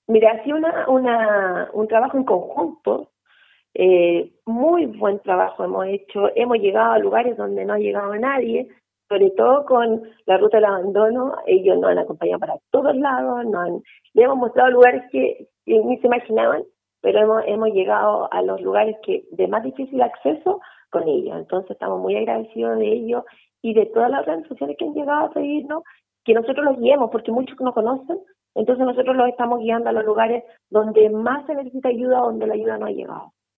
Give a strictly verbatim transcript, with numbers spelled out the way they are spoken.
Mira, ha sido una, una, un trabajo en conjunto, eh, muy buen trabajo hemos hecho, hemos llegado a lugares donde no ha llegado nadie, sobre todo con la ruta del abandono, ellos nos han acompañado para todos lados, nos han, le hemos mostrado lugares que, que ni se imaginaban, pero hemos, hemos llegado a los lugares que de más difícil acceso con ellos, entonces estamos muy agradecidos de ellos y de todas las organizaciones que han llegado a pedirnos que nosotros los guiemos, porque muchos no conocen, entonces nosotros los estamos guiando a los lugares donde más se necesita ayuda, donde la ayuda no ha llegado.